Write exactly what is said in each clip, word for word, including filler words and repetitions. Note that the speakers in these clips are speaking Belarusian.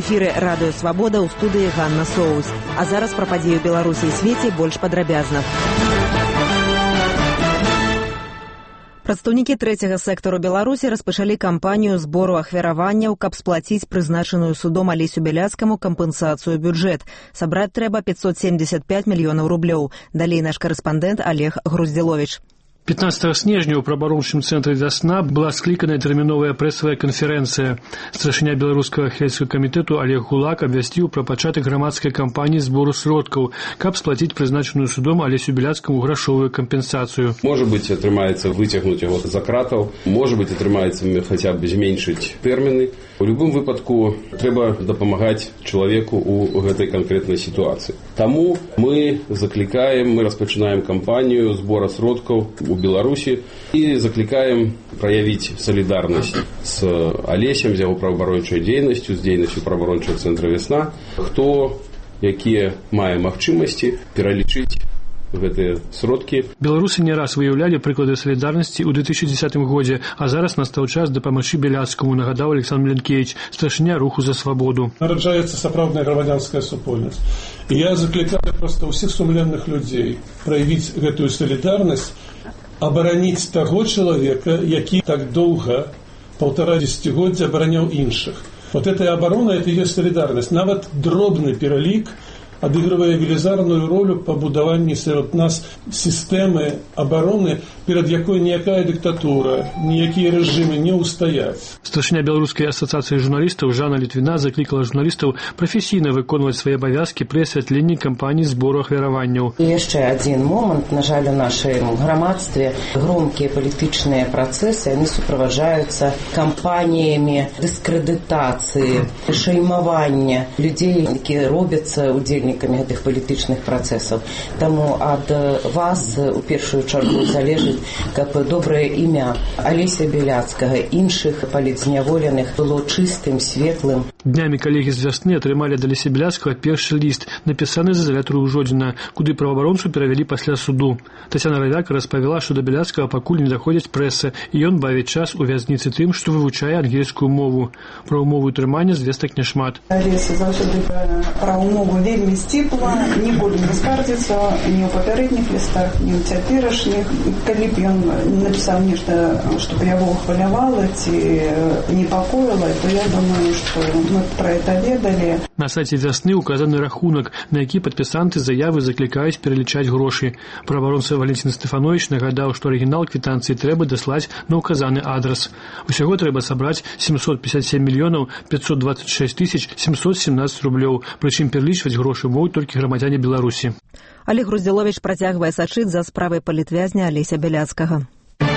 эфіры радыё Свабода, ў студыі Ганна Соус. А зараз пра падзеі ў Беларусі і свеце больш падрабязна. Прадстаўнікі трэцяга сектару Беларусі распачалі кампанію збору ахвяраванняў, каб сплаціць прызначаную судом Алесю Бяляцкаму кампенсацыю бюджэт. Сабраць трэба пятьсот семьдесят пять мільёнаў рублёў. Далей наш карэспандэнт Олег Груздзіловіч. пятнадцатого снежня ў праваабарончым цэнтры «Вясна» была скліканая тэрміновая прэсавая канферэнцыя. Старшыня беларускага ахвярскага камітэту Олег Гулак абвясціў пра пачатак грамадскай кампаніі збору сродкаў, каб сплаціць прызначаную судом Алесю Бяляцкаму грашовую кампенсацыю. Можа быць, атрымаецца выцягнуць яго за кратаў, можа быць, атрымаецца хаця б зменшыць тэрміны. У любым выпадку трэба дапамагаць чалавеку ў гэтай канкрэтнай сітуацыі. Таму мы заклікаем, мы распачынаем кампанію збора сродкаў у Беларусі і заклікаем праявіць салідарнасць з Алесем, з яго праваабарончай дзейнасцю, з дзейнасцю праваабарончага цэнтра «Вясна». Хто, якія мае магчымасці пералічыць гэтыя сродкі. Беларусы не раз выяўлялі прыклады салідарнасці ў две тысячи дзесятым годзе, а зараз настаў час дапамагчы Бяляцкаму, нагадаў Александр Міленкевич, старшыня руху за свабоду. Нараджаецца сапраўдная грамадзянская супольнасць. І я заклікаю проста ўсіх сумленных людзей праявіць гэтую салідарнасць, абараніць таго чалавека, які так доўга, паўтара дзесяцігоддзя абараняў іншых. Вот эта оборона, это ее солидарность. Нават дробны пералік адыгрывае велізарную ролю па будаванні сярод нас сістэмы абароны, перад якой ніякая дыктатура, ніякія рэжымы не ўстаяць. Старшыня беларускай асацыяцыі журналістаў Жанна Літвіна заклікала журналістаў прафесійна выконваць свае абавязкі пры асвятленні кампаніі збору ахвяраванняў. І яшчэ адзін момант, на жаль, у нашым грамадстве громкія палітычныя працэсы, яны суправаджаюцца кампаніямі дыскрэдытацыі, шаймавання людзей, якія робяцца удзельнікамі гэтых палітычных працэсаў. Таму ад вас у першую чаргу залежыць, каб добрае імя Алеся Бяляцкага, іншых палітзняволеных было чыстым, светлым. Днямі калегі з «Вясны» атрымалі ад Алеся Бяляцкага першы ліст, напісаны з изалятару Ужодзіна, куды праваабаронцу перавялі пасля суду. Тацяна Равяка распавяла, што да Бяляцкага пакуль не заходзіць прэса, і ён бавіць час у вязніцы тым, што вывучае ангельскую мову. Пра умову трымання звестак няшмат. Алеся заўсёды пра умову вельмі сціпла, ніколі не скардзіцца ні ў папярэдніх лістах, ні ў цяперашніх. Калі б ён напісаў нешта, што б яго хвалявала ці непакоіла, то я думаю, што мы пра гэта ведалі. На сайце «Вясны» указаны рахунак, на які падпісанты заявы заклікаюць пералічаць грошы. Праваабаронца Валентин Стефанович нагадаў, што арыгінал квітанцыі трэба даслаць на указаны адрас. Усяго трэба сабраць семьсот пятьдесят семь миллионов пятьсот двадцать шесть тысяч семьсот семнадцать рублёў, прычым пералічваць грошы могуць толькі грамадзяне Беларусі. Олег Груздзіловіч працягвае сачыць за справай палітвязня Алеся Бяляцкага.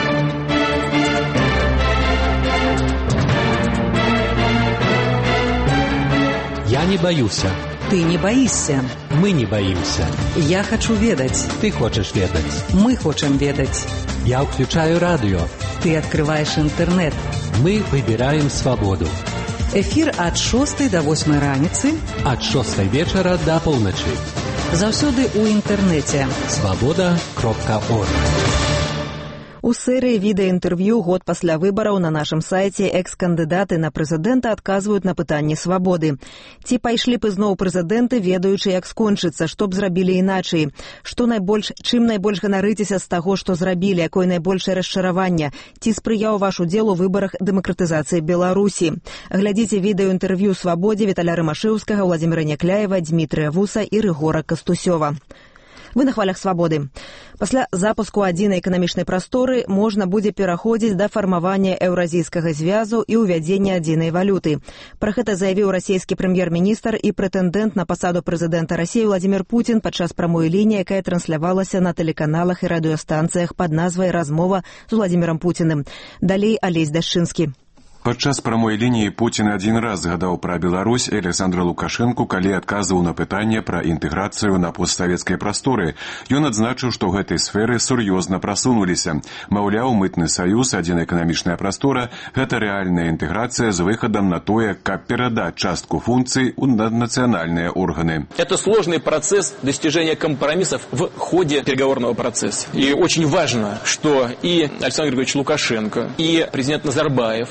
Я не боюся. Ты не боишься. Мы не боимся. Я хочу ведать. Ты хочешь ведать. Мы хотим ведать. Я включаю радио. Ты открываешь интернет. Мы выбираем свободу. Эфир от шостой до восьмой раніцы. От шостой вечера до полночи. Заўсёды у інтэрнэце. свобода кропка орг. У серыі відэаінтэрв'ю год пасля выбараў на нашым сайце экс-кандыдаты на прэзідэнта адказваюць на пытанні свабоды. Ці пайшлі б ізноў прэзідэнты, ведаючы, як скончыцца, што б зрабілі іначай? Што найбольш, чым найбольш ганарыцеся з таго, што зрабілі, якое найбольшае расчараванне? Ці спрыяў ваш удзел у выбарах дэмакратызацыі Беларусі? Глядзіце відэаінтэрв'ю «Свабодзе» Віталя Рымашэўскага, Владзіміра Някляева, Дмітрыя Вуса і Рыгора Кастусёва. Вы на хвалях свабоды. Пасля запуску адзінай эканамічнай прасторы можна будзе пераходзіць да фармавання еўразійскага звязу і ўвядзення адзінай валюты. Пра гэта заявіў расійскі прэм'ер-міністр і прэтэндэнт на пасаду прэзідэнта Расіі Владзімір Пуцін падчас прамой лініі, якая транслявалася на тэлеканалах і радыёстанцыях пад назвай «Размова з Владзімірам Пуціным». Далей Алесь Дашчынскі. Падчас прамой лініі Пуцін адзін раз згадаў пра Беларусь Александра Лукашэнку, калі адказваў на пытанне пра інтэграцыю на постсавецкай прасторы. Ён адзначыў, што гэтай сферы сур'ёзна прасунуліся. Маўляў, мытны саюз, адзіная эканамічная прастора – гэта рэальная інтэграцыя з выхадам на тое, каб перадаць частку функцый у наднацыянальныя органы. Это сложный процесс достижения компромиссов в ходе переговорного процесса. И очень важно, что и Александр Григорьевич Лукашенко, и президент Назарбаев, который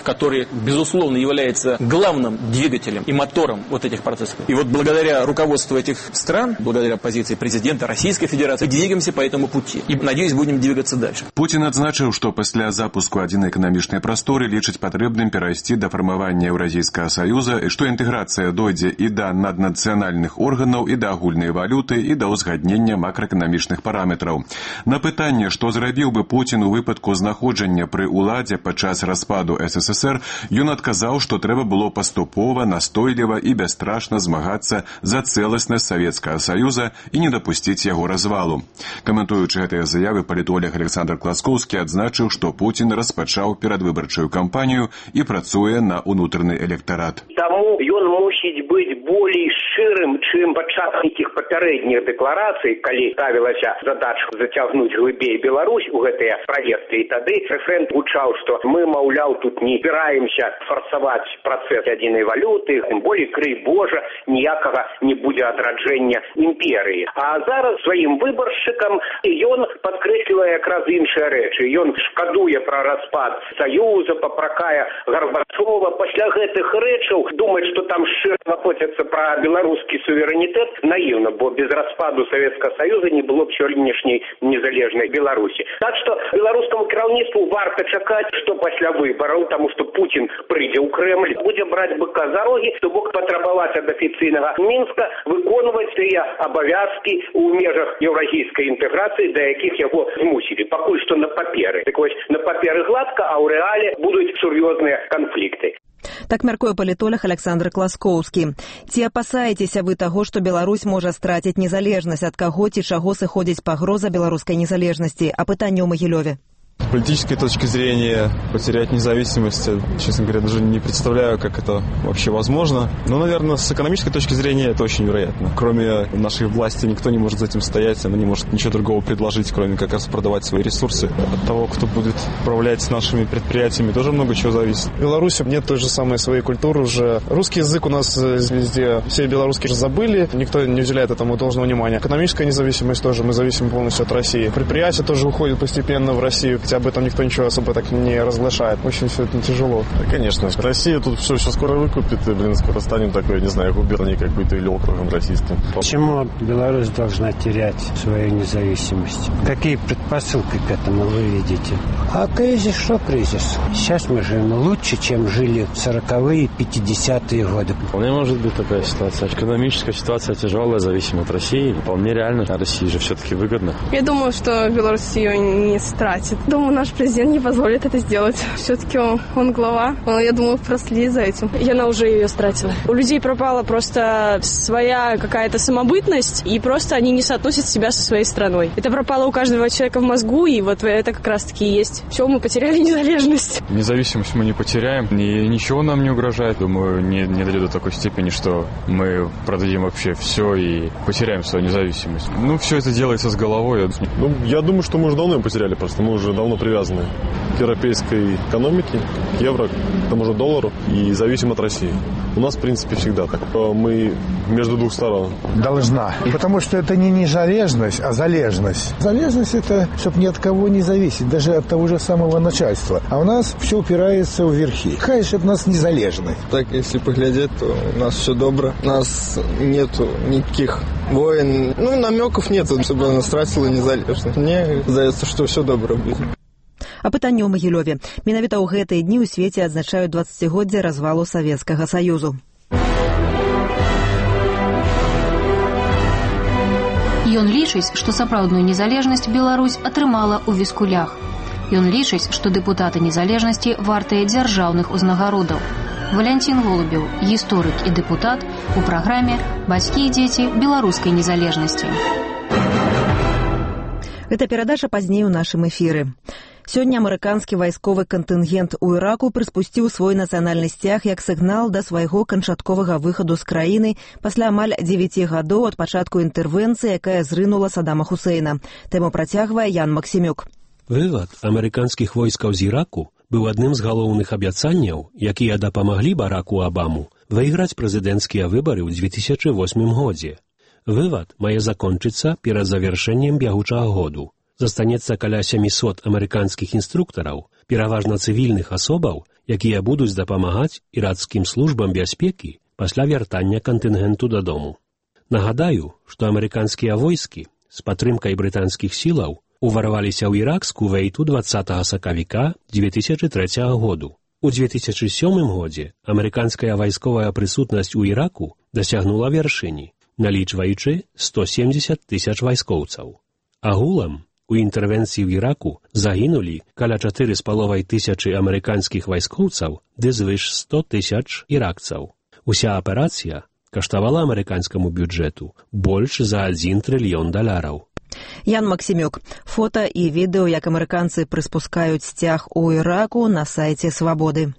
который, безусловно, является главным двигателем и мотором вот этих процессов. И вот благодаря руководству этих стран, благодаря позиции президента Российской Федерации, двигаемся по этому пути. И, надеюсь, будем двигаться дальше. Путін адзначыў, што пасля запуску адзінай эканамічнай прасторы лічыць патрэбным перайсці да фармавання Еўразійскага саюза, і што інтэграцыя дойдзе і да наднацыянальных органаў, і да агульнай валюты, і да ўзгаднення макраэканамічных параметраў. На пытанне, што зрабіў бы Путін у выпадку знаходжання пры ўладзе падчас распаду эс эс эс эр, ён адказаў, што трэба было паступова, настойліва і бясстрашна змагацца за цэласнасць Савецкага Саюза і не дапусціць яго развалу. Каментуючы гэтыя заявы, палітолог Александр Класкоўскі адзначыў, што Путін распачаў перадвыбарчую кампанію і працуе на ўнутраны электарат. Таму ён мусіць быць болей шчырым, чым падчас нейкіх папярэдніх дэкларацый, калі ставілася задача зацягнуць глыбей Беларусь у гэтыя праекты. І тады рэферэнт гучаў, што мы, маўляў, тут не збіраемся фарсаваць працэс адзінай валюты, тым болей, крый Божа, ніякага не будзе адраджэння імперыі. А зараз сваім выбаршчыкам ён падкрэслівае якраз іншыя рэчы. Ён шкадуе пра распад Саюза, папракае Гарбачова. Пасля гэтых рэчаў думаць, што там шчыра знаходзяцца пра беларускі суверэнітэт, наіўна, бо без распаду Савецкага Саюза не было б сённяшняй незалежнай Беларусі. Так што беларускаму кіраўніцтву варта чакаць, што пасля выбараў, таму што Путін прыйдзе ў Крэмль, будзе браць быка за рогі, то бок патрабаваць ад афіцыйнага Мінска выконваць тыя абавязкі ў межах еўразійскай інтэграцыі, да якіх яго змусілі. Пакуль што на паперы. Так вось, на паперы гладка, а ў рэале будуць сур'ёзныя канфлікты. Так мяркуе палітолог Александр Класкоўскі. Ці апасаецеся вы таго, што Беларусь можа страціць незалежнасць, ад каго ці чаго сыходзіць пагроза беларускай незалежнасці? А пытанне ў Магілёве. С политической точки зрения потерять независимость, честно говоря, даже не представляю, как это вообще возможно. Но, наверное, с экономической точки зрения это очень вероятно. Кроме нашей власти никто не может за этим стоять, она не может ничего другого предложить, кроме как раз продавать свои ресурсы. От того, кто будет управлять нашими предприятиями, тоже много чего зависит. В Беларуси нет той же самой своей культуры уже. Русский язык у нас везде, все белорусские же забыли, никто не уделяет этому должного внимания. Экономическая независимость тоже, мы зависим полностью от России. Предприятия тоже уходят постепенно в Россию, хотя об этом никто ничего особо так не разглашает. Очень все это тяжело. Да, конечно. Россия тут все, все скоро выкупит, и, блин, скоро станем такой, не знаю, губернией какой-то или округом российским. Почему Беларусь должна терять свою независимость? Какие предпосылки к этому вы видите? А кризис, что кризис? Сейчас мы живем лучше, чем жили в сороковые, пятидесятые годы. Вполне может быть такая ситуация. Экономическая ситуация тяжелая, зависимая от России. Вполне реально. А России же все-таки выгодно. Я думаю, что Беларусь ее не стратит. Думаю, наш президент не позволит это сделать. Все-таки он, он глава. Он, я думаю, проследит за этим. И она уже ее стратила. У людей пропала просто своя какая-то самобытность, и просто они не соотносят себя со своей страной. Это пропало у каждого человека в мозгу, и вот это как раз-таки и есть. Все, мы потеряли незалежность. Независимость мы не потеряем, ни, ничего нам не угрожает. Думаю, не, не дойдет до такой степени, что мы продадим вообще все и потеряем свою независимость. Ну, все это делается с головой. Ну, я думаю, что мы уже давно ее потеряли, просто мы уже давно привязаны к европейской экономике, к евро, к тому же доллару, и зависим от России. У нас, в принципе, всегда так. Мы между двух сторон. Должна. Потому что это не незалежность, а залежность. Залежность – это, чтобы ни от кого не зависеть, даже от того же самого начальства. А у нас все упирается в верхи. Хай, чтобы нас незалежны. Так, если поглядеть, то у нас все добро. У нас нету никаких войн. Ну, намеков нету, чтобы она стратила незалежность. Мне кажется, что все добро будет. А пытанне ў Магілёве. Менавіта ў гэтыя дні ў свеце адзначаюць дваццацігоддзе развалу Савецкага Саюзу. Ён лічыць, што сапраўдную незалежнасць Беларусь атрымала ў віскулях. Ён лічыць, што дэпутаты незалежнасці вартыя дзяржаўных узнагародаў. Валянцін Голубеў, гісторык і дэпутат, у праграме «Бацькі і дзеці беларускай незалежнасці». Гэта перадача пазней у нашым эфіры. Сёння амерыканскі вайсковы кантынгент у Іраку прыспусціў свой нацыянальны сцяг як сігнал да свайго канчатковага выхаду з краіны пасля амаль дзевяці гадоў ад пачатку інтэрвенцыі, якая зрынула Саддама Хусейна. Тэму працягвае Ян Максімюк. Вывад амерыканскіх войскаў з Іраку быў адным з галоўных абяцанняў, якія дапамаглі Бараку Абаму выйграць прэзідэнцкія выбары ў дзве тысячы восьмым годзе. Вывад мае закончыцца перад завяршэннем бягучага году. Застанецца каля сямісот амерыканскіх інструктараў, пераважна цывільных асобаў, якія будуць дапамагаць іракскім службам бяспекі пасля вяртання кантынгенту дадому. Нагадаю, што амерыканскія войскі з падтрымкай брытанскіх сілаў уварваліся ў іракскую вейту двадцатага сакавіка дзве тысячы трэцяга году. У дзве тысячы сёмым годзе амерыканская вайсковая прысутнасць у Іраку дасягнула вяршыні, налічваючы сто семдзесят тысяч вайскоўцаў. Агулам у інтэрвенцыі ў Іраку загінулі каля чатыры з паловай тысячы амерыканскіх вайскоўцаў ды звыш сто тысяч іракцаў. Уся аперацыя каштавала амерыканскаму бюджэту больш за адзін трыльён даляраў. Ян Максімюк. Фота і відэо, як амерыканцы прыспускаюць сцяг у Іраку, на сайце Свабоды.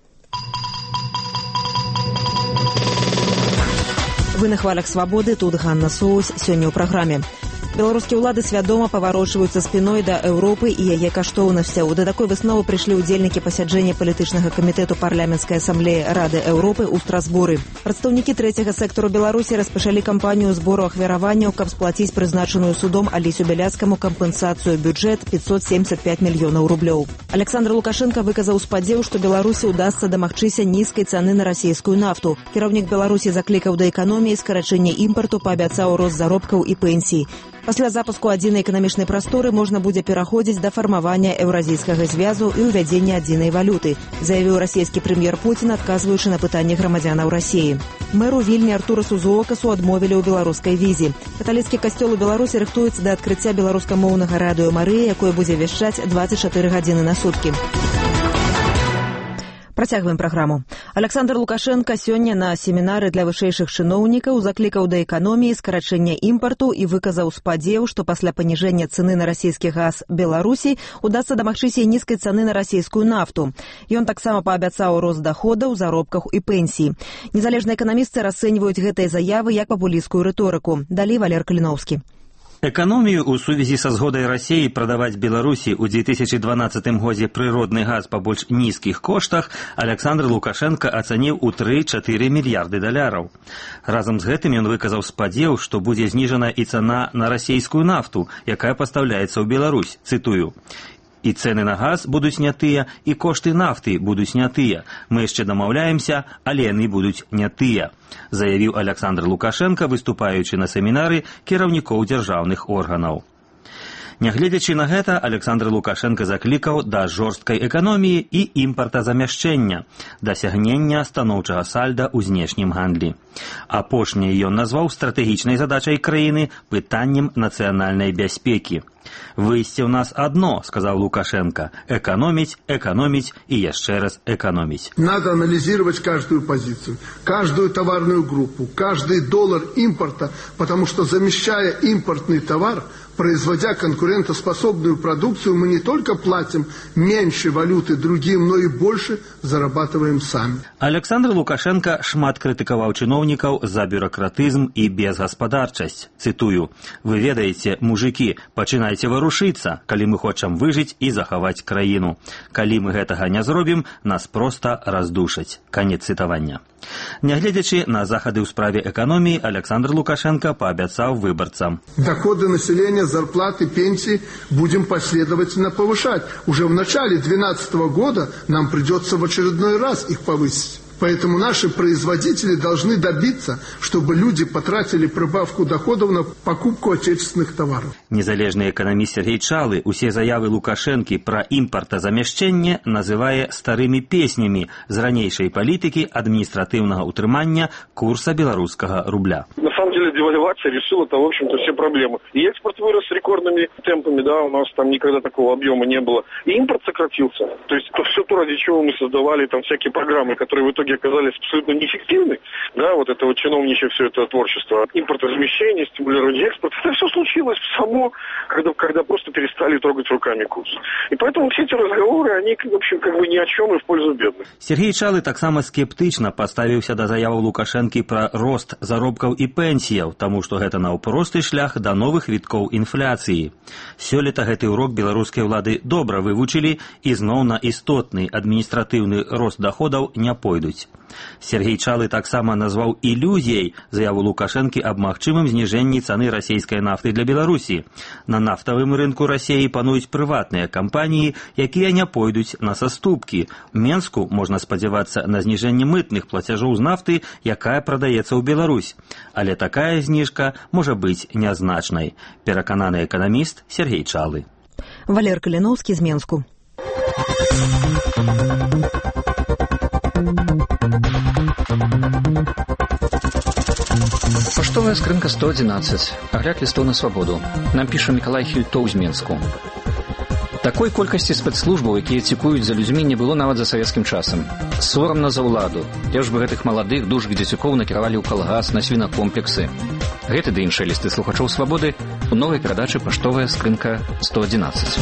Вы на хвалях Свабоды, тут Ганна Соус, сёння ў праграме. Беларускія ўлады свядома паварочваюцца спіной да Еўропы і яе каштоўнасцяў. Да такой высновы прыйшлі ўдзельнікі пасяджэння палітычнага камітэту парламенцкай асамблеі Рады Еўропы ў Страсбуры. Прадстаўнікі трэцяга сектару Беларусі распачалі кампанію збору ахвяраванняў, каб сплаціць прызначаную судом Алесю Бяляцкаму кампенсацыю бюджэт пятьсот семьдесят пять мільёнаў рублёў. Александр Лукашенко выказаў спадзеў, што Беларусі ўдасца дамагчыся нізкай цаны на расійскую нафту. Кіраўнік Беларусі заклікаў да эканоміі, скарачэння імпарту, паабяцаў рост заробкаў і пенсій. Пасля запуску адзінай эканамічнай прасторы можна будзе пераходзіць да фармавання еўразійскага звязу і ўвядзення адзінай валюты, заявіў расійскі прэм'ер Пуцін, адказваючы на пытанні грамадзянаў Расіі. Мэру Вільні Артурасу Зоокасу адмовілі ў беларускай візе. Каталіцкі касцёл у Беларусі рыхтуецца да адкрыцця беларускамоўнага радыё Марыя, якое будзе вяшчаць двадцать чатыры гадзіны на суткі. Працягваем праграму. Александр Лукашенко сёння на семінары для вышэйшых чыноўнікаў заклікаў да эканоміі, скарачэння імпарту і выказаў спадзеў, што пасля паніжэння цэны на расійскі газ Беларусі удасца дамагчыся і нізкай цаны на расійскую нафту. Ён таксама паабяцаў рост даходаў, заробках і пенсій. Незалежныя эканамісты расцэньваюць гэтыя заявы як папулісцкую рыторыку. Далей Валер Кліноўскі. Эканомію ў сувязі са згодай Расіі прадаваць Беларусі ў две тысячы дванаццатым годзе прыродны газ па больш нізкіх коштах Александр Лукашенко ацаніў у тры-чатыры мільярды даляраў. Разам з гэтым ён выказаў спадзеў, што будзе зніжана і цана на расійскую нафту, якая пастаўляецца ў Беларусь, цытую. І цэны на газ будуць не тыя, і кошты нафты будуць не тыя. Мы яшчэ дамаўляемся, але яны будуць не тыя, заявіў Александр Лукашенко, выступаючы на семінары кіраўнікоў дзяржаўных органаў. Нягледзячы на гэта, Александр Лукашенко заклікаў да жорсткай эканоміі і імпартазамяшчэння, дасягнення станоўчага сальда ў знешнім гандлі. Апошняе ён назваў стратэгічнай задачай краіны пытаннем нацыянальнай бяспекі. «Выйсце ў нас одно», — сказал Лукашенко, — «экономить, экономить и еще раз экономить». Надо анализировать каждую позицию, каждую товарную группу, каждый доллар импорта, потому что, замещая импортный товар, производя конкурентоспособную продукцию, мы не только платим меньше валюты другим, но и больше зарабатываем сами. Александр Лукашенко шмат крытыкаваў чыноўнікаў за бюрократызм і безгаспадарчасць. Цытую: «Вы ведаеце, мужики, пачынайце варушыцца, калі мы хочам выжыць і захаваць краіну. Калі мы гэтага не зробім, нас проста раздушаць». Канец цытавання. Нягледзячы на захады ў справе эканоміі, Александр Лукашенко паабяцаў выбарцам: доходы населения, зарплаты, пенсии будем последовательно повышать. Уже в начале две тысячи двенадцатого года нам придется в очередной раз их повысить. Поэтому наши производители должны добиться, чтобы люди потратили прибавку доходов на покупку отечественных товаров. Незалежны эканаміст Сергей Чалы усе заявы Лукашэнкі пра імпартазамяшчэнне называе старымі песнямі з ранейшай палітыкі адміністратыўнага ўтрымання курса беларускага рубля. На самом деле девальвация решила-то, в общем-то, все проблемы. И экспорт вырос рекордными темпами, да, у нас там никогда такого объема не было. И импорт сократился. То есть то, все то, ради чего мы создавали там всякие программы, которые в итоге оказались абсолютно неэффективны, да, вот это вот чиновничье все это творчество, импортозамещение, стимулирование экспорта, это все случилось само, когда, когда просто перестали трогать руками курс. И поэтому все эти разговоры, они, в общем, как бы ни о чем и в пользу бедных. Сергей Чалы таксама скептычна паставіўся да заяваў Лукашэнкі пра рост заробкаў і пенсій сеў, таму што гэта наўпросты шлях да новых віткоў інфляцыі. Сёлета гэты урок беларускай улады добра вывучылі і зноў на істотны адміністратыўны рост даходаў не пойдуць. Сергей Чалы таксама назваў ілюзіяй заяву Лукашэнкі аб магчымым зніжэнні цаны расійскай нафты для Беларусі. На нафтавым рынку Расіі пануюць прыватныя кампаніі, якія не пойдуць на саступкі. Менску можна спадзявацца на зніжэнне мытных плацяжоў з нафты, якая прадаецца ў Беларусь. Але такая зніжка можа быць нязначнай. Перакананы эканаміст Сергей Чалы. Валер Каліноўскі з Менску. Паштовая скрынка сто одиннадцать. Агляд лістоў на свабоду. Нам піша Мікалай Хільтоў з Менску. Такой колькасці спецслужбаў, якія цікуюць за людзьмі, не было нават за савецкім часам. Сорамна за ўладу. Лепш бы гэтых маладых дужых дзецюкоў накіравалі ў калгас, на свінакомплексы. Гэты ды іншыя лісты слухачоў свабоды у новай перадачы «Паштовая скрынка сто одиннадцать».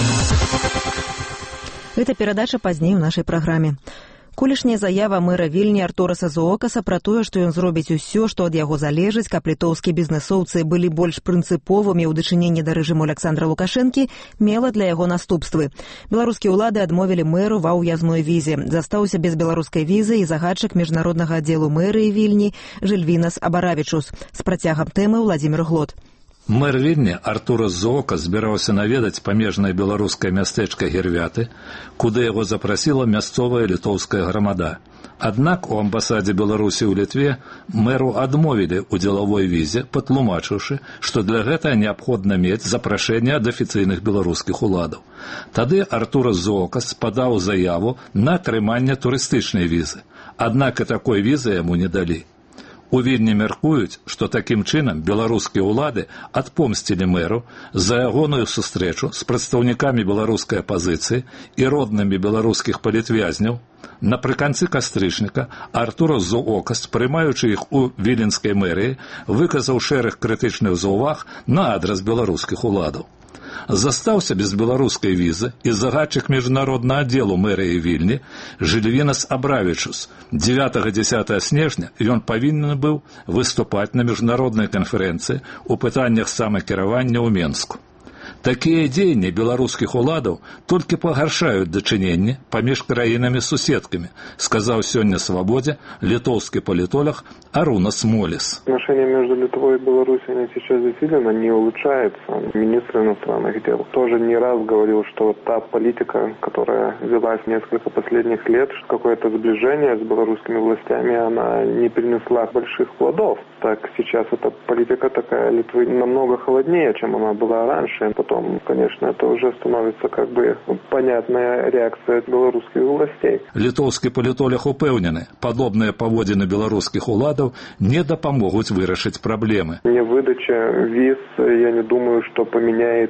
Гэта перадача пазней у нашай праграме. Колішняя заява мэра Вільні Артураса Зоокаса пра тое, што ён зробіць усё, што ад яго залежыць, каб літоўскія бізнэсоўцы былі больш прынцыповымі ў дачыненні да рэжыму Александра Лукашэнкі, мела для яго наступствы. Беларускія ўлады адмовілі мэру ва ўязной візе. Застаўся без беларускай візы і загадчык міжнароднага аддзелу мэрыі Вільні Жыльвінас Абаравічус. З працягам тэмы Владзімір Глот. Мэр Вільні Артурас Зоокас збіраўся наведаць памежнае беларускае мястэчка Гервяты, куды яго запрасіла мясцовая літоўская грамада. Аднак у амбасадзе Беларусі ў Літве мэру адмовілі ў дзелавой візе, патлумачыўшы, што для гэтага неабходна мець запрашэнне ад афіцыйных беларускіх уладаў. Тады Артурас Зоокас падаў заяву на атрыманне турыстычнай візы. Аднак і такой візы яму не далі. У Вільні мяркуюць, што такім чынам беларускія ўлады адпомсцілі мэру за ягоную сустрэчу з прадстаўнікамі беларускай апазіцыі і роднымі беларускіх палітвязняў. Напрыканцы кастрычніка Артурас Зоокас, прымаючы іх у віленскай мэрыі, выказаў шэраг крытычных заўваг на адрас беларускіх уладаў. Застаўся без беларускай візы і загадчык міжнароднага аддзелу мэрыі Вільні Жыльвінас Абаравічус. дзевятага-дзесятага снежня ён павінен быў выступаць на міжнароднай канферэнцыі ў пытаннях самакіравання ў Менску. Такія дзеянні беларускіх уладаў толькі пагаршаюць дачыненні паміж краінамі-суседкамі, сказаў сёння «Свабодзе» литовский политолог Арунас Молис. Отношения между Литвой и Белоруссией сейчас действительно не улучшаются. Министр иностранных дел тоже не раз говорил, что та политика, которая велась несколько последних лет, какое-то сближение с белорусскими властями, она не принесла больших плодов. Так сейчас эта политика такая Литвы намного холоднее, чем она была раньше. Потом, конечно, это уже становится как бы понятная реакция белорусских властей. Литовский политолог упэўнены, подобные поводины белорусских уладов не дапамогуць вырашыць проблемы. Не выдача виз, я не думаю, что поменяет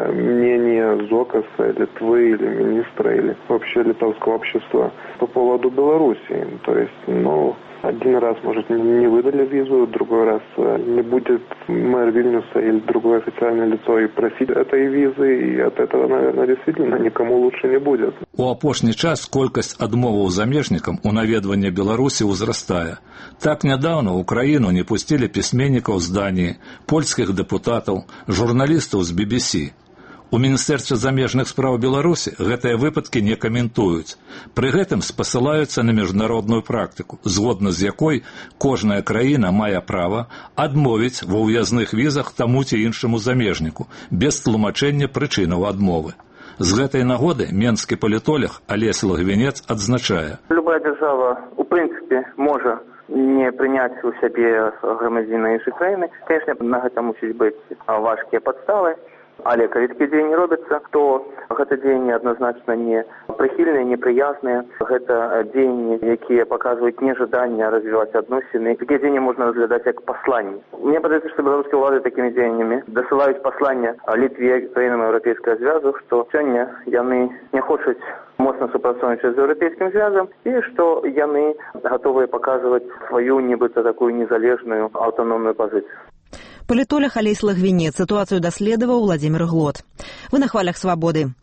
мнение Зоокаса, Литвы или министра, или вообще литовского общества по поводу Белоруссии. То есть, ну... Один раз, может, не выдали визу, другой раз не будет мэр Вильнюса или другое официальное лицо и просить этой визы, и от этого, наверное, действительно никому лучше не будет. У апошні час колькасць адмоваў замежнікам у наведванне Беларусі ўзрастае. Так нядаўна ў краіну не пусцілі пісьменнікаў з Даніі, польскіх дэпутатаў, журналістаў з би би сі. У Міністэрстве замежных спраў Беларусі гэтыя выпадкі не каментуюць. Пры гэтым спасылаюцца на міжнародную практыку, згодна з якой кожная краіна мае права адмовіць ва ўязных візах таму ці іншаму замежніку, без тлумачэння прычынаў адмовы. З гэтай нагоды менскі палітолог Алесь Лагвінец адзначае. Любая дзяржава, у прынцыпе, можа не прыняць у сябе грамадзіна іншай краіны. Конечно, на гэта мусіць быць важкія падставы. Але калі такія дзеянні робяцца, то гэта дзеянні адназначна не прыхільныя, непрыязныя. Гэта дзеянні, якія паказваюць нежаданне развіваць адносіны. Такія дзеянні можна разглядаць як пасланні. Мне падаецца, што беларускія ўлады такімі дзеяннямі дасылаюць пасланне Літве, краінам Еўрапейскага звязу, што сёння яны не хочуць моцна супрацоўнічаць з Еўрапейскім звязам і што яны гатовыя паказваць сваю нібыта такую незалежную аўтаномную пазіцыю. Палітолог Алесь Лагвінец. Ситуацию даследовал Владимир Глот. Вы на хвалях свободы.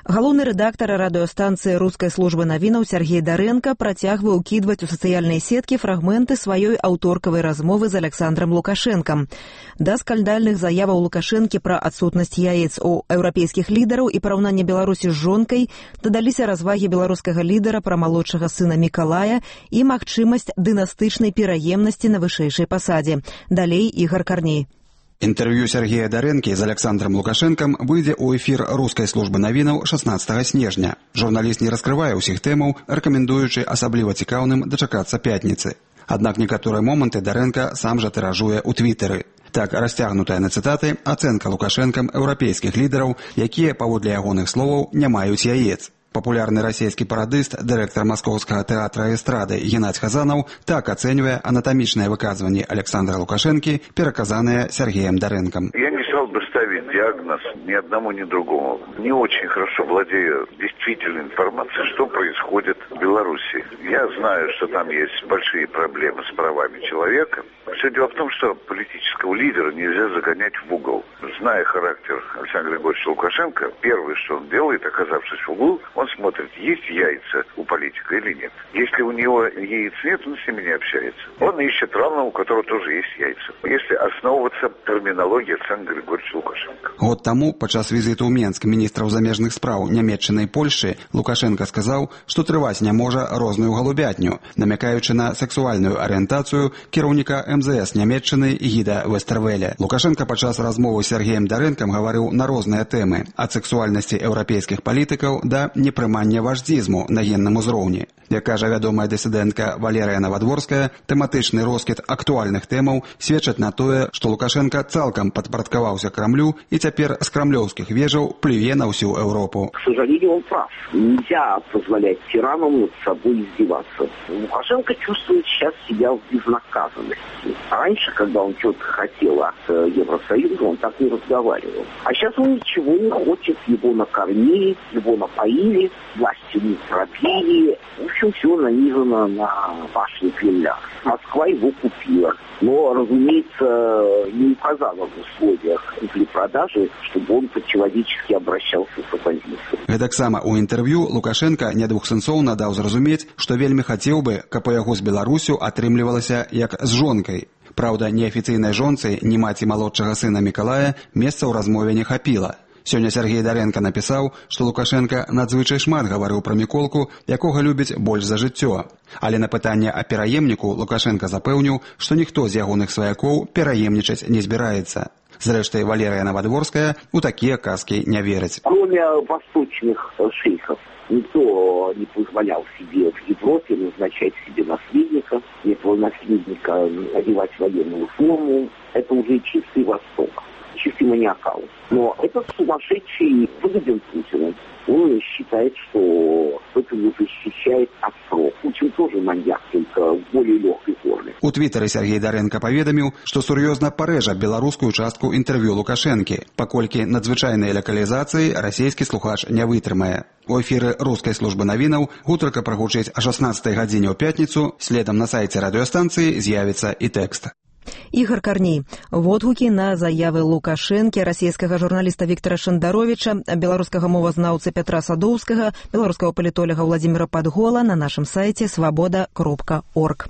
Галоўны рэдактар радыёстанцыі рускай службы навінаў Сергей Дарэнка працягвае ўкідваць у сацыяльныя сеткі фрагменты сваёй аўторкавай размовы з Александром Лукашэнкам. Да скандальных заяваў Лукашэнкі пра адсутнасць яец у еўрапейскіх лідараў і параўнання Беларусі з жонкай дадаліся развагі беларускага лідара пра малодшага сына Мікалая і магчымасць дынастычнай пераемнасці на вышэйшай пасадзе. Далей Ігор Карней. Інтэрв'ю Сергея Дарэнкі з Александром Лукашэнкам выйдзе ў эфір рускай службы навінаў шаснаццатага снежня. Журналіст не раскрывае ўсіх тэмаў, рэкамендуючы асабліва цікаўным дачакацца пятніцы. Аднак некаторыя моманты Дарэнка сам жа тыражуе ў твітары. Так, расцягнутая на цытаты ацэнка Лукашэнкам еўрапейскіх лідараў, якія, паводле ягоных словаў, не маюць яец. Папулярны расійскі парадыст, дырэктар маскоўскага тэатра эстрады Геннадзь Хазанаў так ацэньвае анатамічныя выказванні Александра Лукашэнкі, пераказаныя Сергеем Дарэнкам. Я не стал бы ставить диагноз ни одному, ни другому. Не очень хорошо владею действительной информацией, что происходит в Беларуси. Я знаю, что там есть большие проблемы с правами человека. Все дело в том, что политического лидера нельзя загонять в угол. Зная характер Александра Григорьевича Лукашенко, первое, что он делает, оказавшись в углу, он смотрит, есть яйца у политика или нет. Если у него яиц нет, он с ними не общается. Он ищет равного, у которого тоже есть яйца. Если основываться терминологией Александра Григорьевича Лукашенко. Год таму, падчас візіту ў Менск міністраў замежных спраў Нямецчыны і Польшчы, Лукашенко сказаў, што трываць не можа розную галубятню, намякаючы на сексуальную арыентацыю кіраўніка эм зэ эс Нямецчыны Гіда Вестэрвеля. Лукашенко падчас размовы з Сергеем Дарэнкам гаварыў на розныя тэмы, ад сексуальнасці еўрапейскіх палітыкаў да непрымання важдзізму на генным узроўні. Як кажа вядомая дысідэнтка Валерыя Навадворская, тэматычны роскід актуальных тэмаў сведчыць на тое, што Лукашенко цалкам падпарадкаваўся Крамлю і цяпер з крамлёўскіх вежаў плюе на всю Европу. К сожалению, он прав. Нельзя позволять тиранам над собой издеваться. Лукашенко чувствует сейчас себя в безнаказанности. Раньше, когда он что-то хотел от Евросоюза, он так не разговаривал. А сейчас он ничего не хочет. Его накормили, его напоили, власти не пробили. В общем, все нанизано на башни Кремля. Москва его купила. Но, разумеется, не указала в условиях купли-продажи, чтобы он по-человечески обращался с оппозицией. Гэтаксама у інтэрв'ю Лукашенко недвухсэнсоўна даў зразумець, што вельмі хацеў бы, каб у яго з Беларусю атрымлівалася як з жонкай. Праўда, ні афіцыйнай жонцы, ні маці малодшага сына Мікалая месца ў размове не хапіла. Сёння Сергей Дарэнка напісаў, што Лукашенко надзвычай шмат гаварыў пра Міколку, якога любіць больш за жыццё. Але на пытанне о пераемніку Лукашенко запэўніў, што ніхто з ягоных сваякоў пераемнічаць не збіраецца. Зрэшты, Валерыя Навадворская у такія казкі не верыць. Кроме восточных шейхов, никто не позволял себе в Европе назначать себе наследника, этого наследника одевать военную форму. Это уже чистый Восток. Чистый маниакал. Но этот сумасшедший выгоден Путину. Он считает, что это его защищает от срок. Путин тоже маньяк, только в более легкой форме. У твиттере Сергей Дарэнка паведаміў, што сур'ёзна парэжа беларускую частку інтэрв'ю Лукашэнкі, паколькі надзвычайнай лакалізацыі расійскі слухач не вытрымае. У эфіры рускай службы навінаў гутарка прагучыць о шаснаццатай гадзіне ў пятніцу, следам на сайце радыёстанцыі з'явіцца і тэкст. Ігор Карней. Водгукі на заявы Лукашэнкі, расійскага журналіста Віктара Шандаровіча, беларускага мовазнаўцы Пятра Садоўскага, беларускага палітолага Владзіміра Падгола на нашым сайце свабода кропка орг.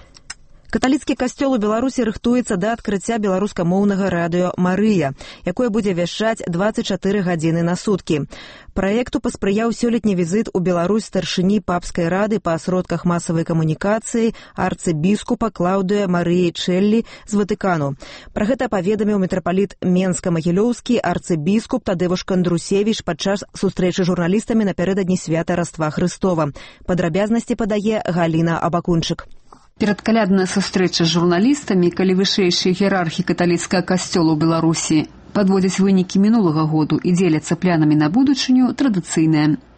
Каталіцкі касцёл у Беларусі рыхтуецца да адкрыцця беларускамоўнага радыё «Марыя», якое будзе вяшчаць дваццаць чатыры гадзіны на суткі. Праекту паспрыяў сёлетні візіт у Беларусь старшыні папскай рады па сродках масавай камунікацыі арцыбіскупа Клаўдыя Марыі Чэллі з Ватыкану. Пра гэта паведаміў мітрапаліт Менска-Магілёўскі арцыбіскуп Тадзеуш Кандрусевіч падчас сустрэчы з журналістамі напярэдадні свята Раства Хрыстова. Падрабязнасці падае Галіна Абакунчык. Перадкалядная сустрэча з журналістамі, калі вышэйшыя іерархі каталіцкага касцёла ў Беларусі падводзяць вынікі мінулага году і дзеляцца планамі на будучыню, традыцыйная.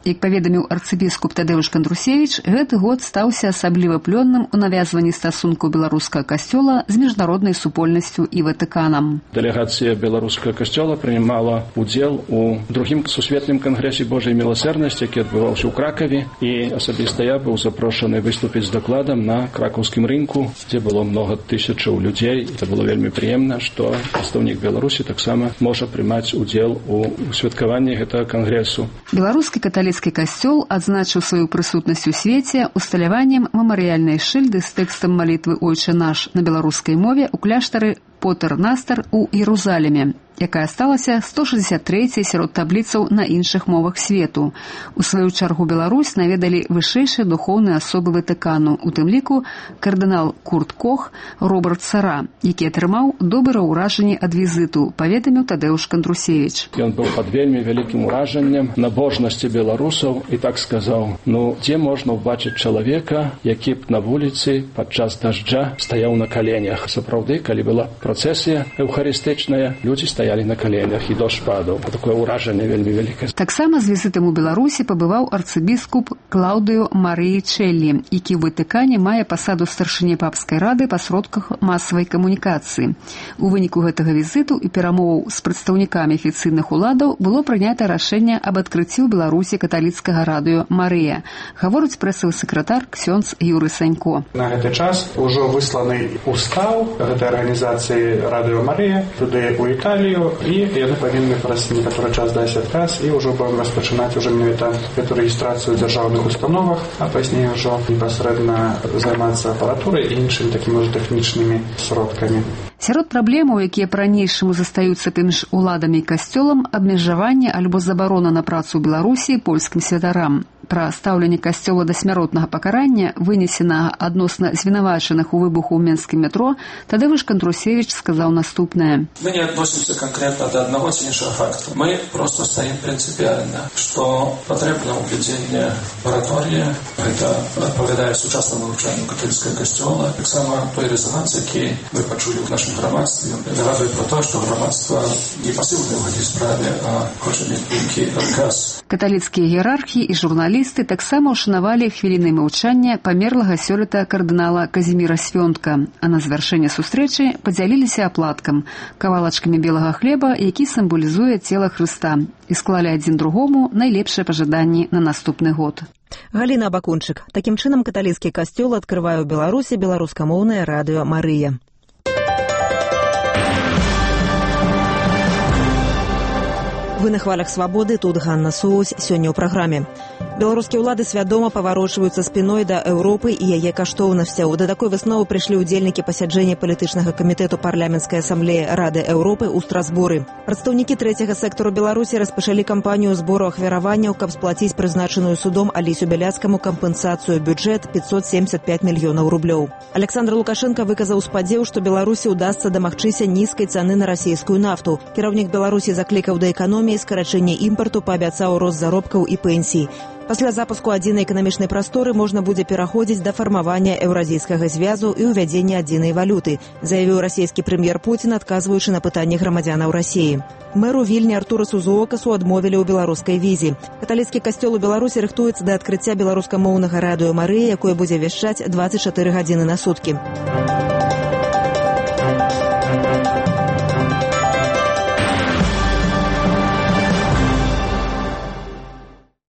Як паведаміў арцыбіскуп Тадэўш Кандрусевіч, гэты год стаўся асабліва плённым у навязванні стасункаў беларускага касцёла з міжнароднай супольнасцю і Ватыканам. Дэлегацыя беларускага касцёла прымала удзел у другім сусветным кангрэсе Божай міласэрнасці, які адбываўся ў Кракаве, і асабіста я быў запрошаны выступіць з дакладам на кракаўскім рынку, дзе было многа тысячаў людзей. Это было вельмі прыемна, што прадстаўнік Беларусі таксама можа прымаць удзел у святкаванні гэтага кангрэсу. Беларускі каталіцкі касцёл адзначыў сваю прысутнасць у свеце усталяваннем мемарыяльнай шыльды з тэкстам малітвы «Ойче наш» на беларускай мове ў кляштары Потер-Настер у Іерусаліме, якая сталася сто шэсцьдзесят трэцяй сярод табліцаў на іншых мовах свету. У сваю чаргу Беларусь наведалі вышэйшыя духоўныя асобы Ватыкану, у тым ліку кардынал Курт Кох, Роберт Сара, які атрымаў добрае ўражанне ад візіту, паведаміў Тадэўш Кандрусевіч. Ён быў пад вельмі вялікім ўражаннем набожнасці беларусаў і так сказаў: ну, дзе можна ўбачыць чалавека, які б на вуліцы падчас дажджа стаяў на каленях. Сапраўды, калі была працэсія эўхарыстычная, людзі стаялі на каленях, і дождж падаў. Такое ўражанне вельмі вялікае. Таксама з візітам у Беларусі пабываў арцыбіскуп Клаўдыо Марыі Чэллі, які ў Ватыкане мае пасаду старшыні папскай рады па сродках масавай камунікацыі. У выніку гэтага візіту і перамоваў з прадстаўнікамі афіцыйных уладаў было прынята рашэнне аб адкрыцці ў Беларусі каталіцкага радыё Марыя, гаворыць прэсавы сакратар ксёндз Юры Санько. На гэты час ужо высланы устаў гэтай арганізацыі радыё Марыя туды ў Італію, і яны павінны праз некаторы час даць адказ, і ўжо будем распачынаць уже менавіта гэту рэгістрацыю ў дзяржаўных установах, а пазней ўжо непасрэдна займацца апаратурай і іншымі такімі ўжо тэхнічнымі сродкамі. Сярод праблемаў, якія па-ранейшаму застаюцца паміж уладамі і касцёлам, абмежаванне альбо забарона на працу ў Беларусі польскім святарам. Пра стаўленне касцёла да смяротнага пакарання, вынесенага адносна звінавачаных у выбуху ў менскім метро, Тадэўш Кандрусевіч сказаў наступнае. Мы не относимся конкретно до одного ці іншого факту. Мы просто стоим принципиально, что потребно уведение моратория. Это отповедае сучасному вивчанню католицкого костюла. Так само той резонанс, який ми почули в нашому громадстві, нагадує про те, що громадство не пасивне в цій справі, а хоче мати пункті отказ. Каталіцкія іерархі і журналісты таксама ўшанавалі хвілінай маўчання памерлага сёлета кардынала Казіміра Свёнтка, а на завяршэнне сустрэчы падзяліліся аплаткам, кавалачкамі белага хлеба, які сімвалізуе цела Хрыста, і склалі адзін другому найлепшыя пажаданні на наступны год. Галіна Бакунчык. Такім чынам каталіцкі касцёл адкрывае ў Беларусі беларускамоўнае радыё Марыя. Вы на хвалях свабоды, тут Ганна Соусь, сёння ў праграме. Беларускія ўлады свядома паварочваюцца спіной да Еўропы і яе каштоўнасцяў. Да такой высновы прыйшлі ўдзельнікі пасяджэння палітычнага камітэту парламенцкай асамблеі Рады Еўропы ў Страсбуры. Прадстаўнікі трэцяга сектару Беларусі распачалі кампанію збору ахвяраванняў, каб сплаціць прызначаную судом Алісю Бяляцкаму кампенсацыю бюджэт пятьсот семьдесят пять мільёнаў рублёў. Александр Лукашенко выказаў спадзеў, што Беларусі ўдасца дамагчыся нізкай цаны на расійскую нафту. Кіраўнік Беларусі заклікаў да эканоміі, скарачэння імпарту, паабяцаў рост заробкаў і пенсій. Пасля запуску адзінай эканамічнай прасторы можна будзе пераходзіць да фармавання еўразійскага звязу і ўвядзення адзінай валюты, заявіў расійскі прэм'ер Пуцін, адказваючы на пытанні грамадзянаў Расіі. Мэру Вільні Артурасу Зоокасу адмовілі ў беларускай візе. Каталіцкі касцёл у Беларусі рыхтуецца да адкрыцця беларускамоўнага радыё Марыя, якое будзе вяшчаць двадцать чатыры гадзіны на суткі.